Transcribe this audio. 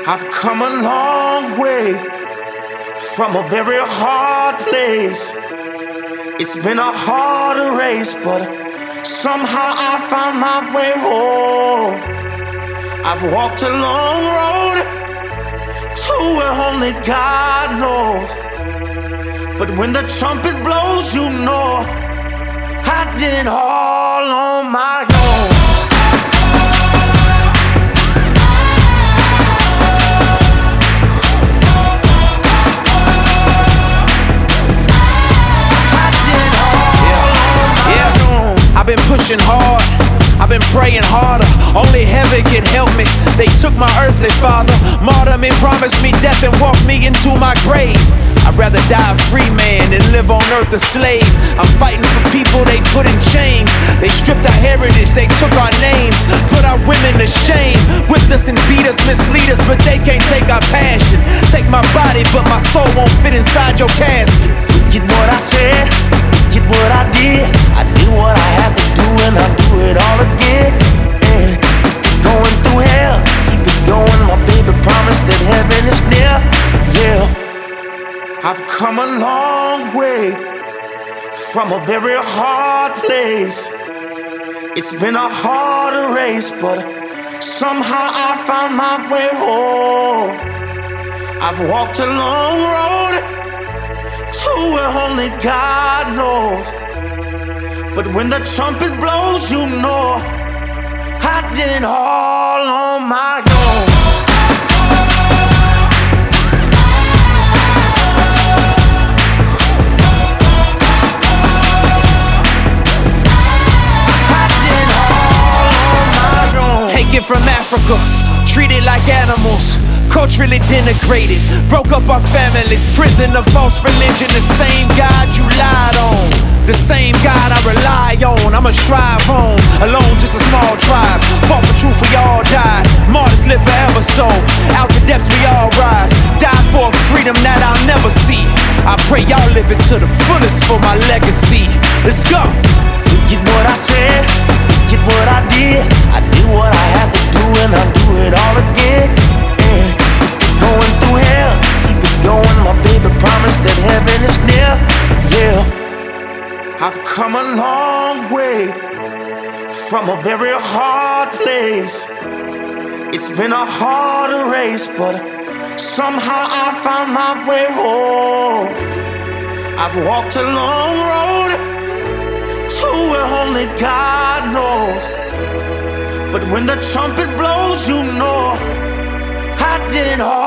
I've come a long way from a very hard place. It's been a hard race, but somehow I found my way home. I've walked a long road to where only God knows. But when the trumpet blows, you know I did it all on my own. I've been pushing hard, I've been praying harder. Only heaven can help me. They took my earthly father, martyred me, promised me death, and walked me into my grave. I'd rather die a free man than live on earth a slave. I'm fighting for people they put in chains. They stripped our heritage, they took our names, put our women to shame, whipped us and beat us, mislead us, but they can't take our passion. Take my body, but my soul won't fit inside your casket. Forget what I said, forget what I did. I did what I had to do and I'll do it all again. If you're going through hell, keep it going. My baby promised that heaven is near. Yeah, I've come a long way from a very hard place. It's been a hard race, but somehow I found my way home. I've walked a long road to where only God knows. But when the trumpet blows, you know I did it all on my own. Taken from Africa, treated like animals, culturally denigrated, broke up our families, prison of false religion. The same God you lied on, the same God I rely on, I'ma strive on. Alone, just a small tribe, fought for truth, we all died. Martyrs live forever, so out the depths we all rise. Die for a freedom that I'll never see. I pray y'all live it to the fullest for my legacy. Let's go. Forget what I said, forget what I did. I did what I had to do and I'll do it all again. If you're going through hell, keep it going. My baby promised that heaven is near. Yeah, I've come a long way from a very hard place. It's been a hard race, but somehow I found my way home. I've walked a long road to where only God knows. But when the trumpet blows, you know I did it all.